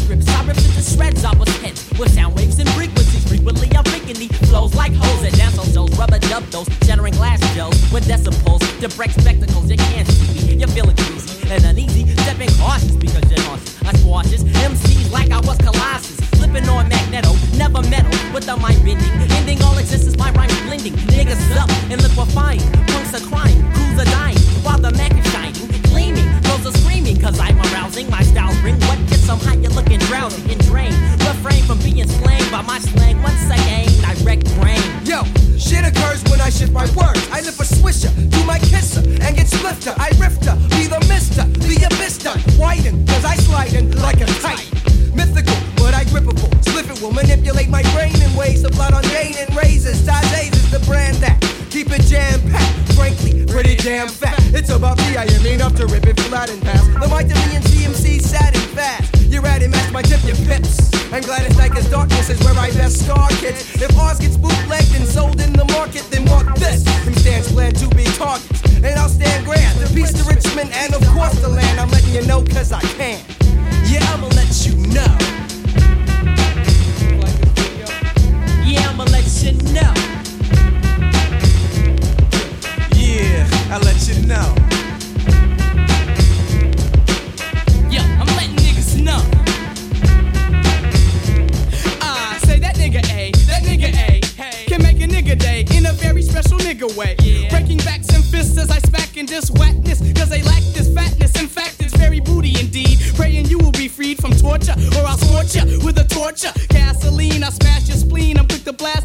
scripts, I ripped into shreds, I was tense. With sound waves and frequencies, frequently I'm freaking these flows like hoes at dance on shows. Rubber dub those, shattering glass shells with decibels to break spectacles. You can't see me, you're feeling greasy and uneasy, stepping cautious because you're nauseous. I squashes MCs like I was Colossus, flipping on Magneto, never metal with the mind bending, ending all existence by rhyme blending. Niggas up and liquefying, punks are crying, crews are dying, while the Mac is shining, gleaming, girls are screaming, cause I'm arousing. My styles bring what gets them high, you're looking drowsy and drained. Refrain from being slain by my slang, once again, direct brain. Yo, shit occurs when I shift my words. I lift a swisher, do my kisser, and get splifter. I rifter, be the mister, the abyss done. Widen, cause I slide in like a kite. Mythical, but I gripable. Spliff it will manipulate my brain in ways to blood on gain and razors. Tajay's is the brand that keep it jam-packed. Frankly, pretty damn fat. It's about me, I am enough to rip it flat and pass. The mic to me and CMC sad and fast. You're at it, match my tip, your pips. And Gladys Dyker's darkness is where I best star kids. If ours gets bootlegged and sold in the market, then mark this. Him stands plan to be targets. And I'll stand grand. The peace to Richmond and of course the land. I'm letting you know cause I can. Yeah, I'ma let you know. Yeah, I'ma let you know. Yeah, I'll let you know. Yo, I'm letting niggas know. Say that nigga A, hey, can make a nigga day in a very special nigga way. Yeah. Breaking backs and fists as I smack in this whackness, cause they lack this fatness. In fact, it's very booty indeed. Praying you will be freed from torture, or I'll scorch ya with a torture. Gasoline, I smash your spleen, I'm quick to blast